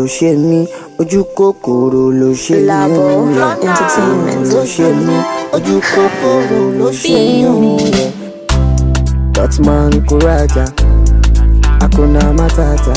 ṣe mí, ojú kòkòrò ló ṣe mí. Labo Entertainment ló ṣe mí, ojú kòkòrò ló ṣe mí. Dotman Kuraja, Hakuna Matata.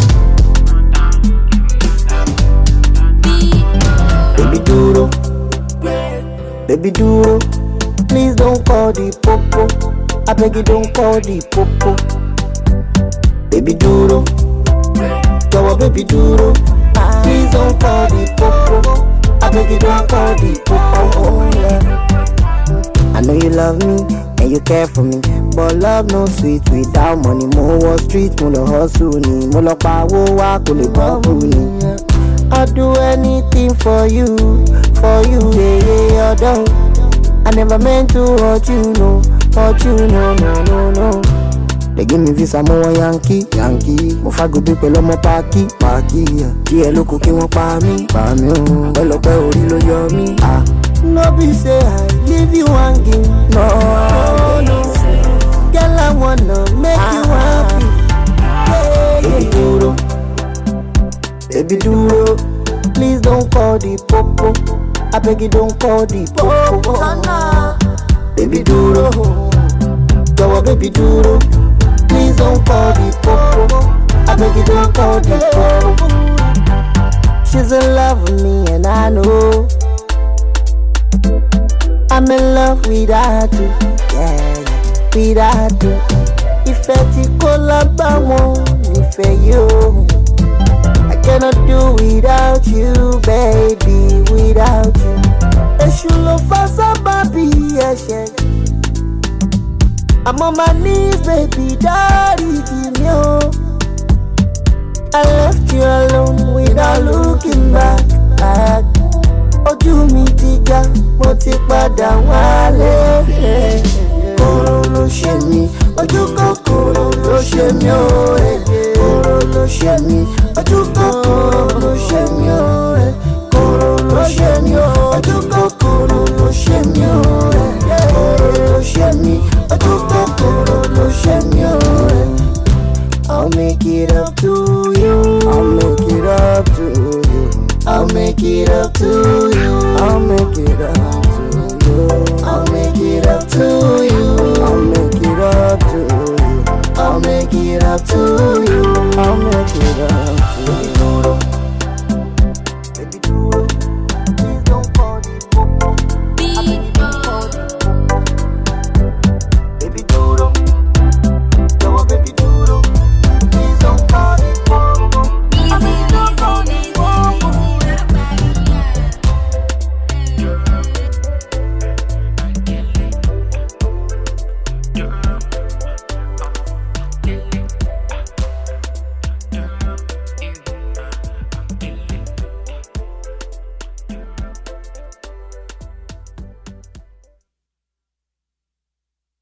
Baby duro, please don't call the popo. I beg you don't call the popo. Baby duro, baby duro, please don't call the popo. I beg you don't call the popo. Oh, yeah. I know you love me and you care for me, but love no sweet without money. Mo Wall Street, mo lo hustle ni, mo lo pa wo wa kò lè bọ́ọ̀bù ni. I'll do anything for you, yeah, although I never meant to hurt you, no, no. They give me visa, mo wan Yankee, mo fago bí pẹ̀lú ọmọ Paki, yeah. Díẹ̀ ló kù kí wọ́n pa mí, o, pẹ̀lọ́pẹ́ orí ló yọ mí, No be say I leave you hanging, no. Girl, I wanna make you happy, yeah. Baby duro, please don't call the popo. I beg you don't call the popo. Baby duro, baby duro, please don't call the popo. I beg you don't call the popo. She's in love with me and I know I'm in love with her too, yeah, with her too. Ìfẹ́ tí kò lábàwọ́n nífẹ̀ẹ́ yóò. I cannot do without you, baby, without you. Èṣù ló fà sábàbí ẹ̀ṣẹ̀. I'm on my knees, baby, dáríjì mí o. I left you alone without looking back. Ojú mi ti já, mo ti padà wálé. Kòrò ló ṣe mí, ojú kòkòrò ló ṣe mí o. Kòrò ló ṣe mí, ojú kòkòrò ló ṣe mí o. Kòrò ló ṣe mí o, ojú kòkòrò.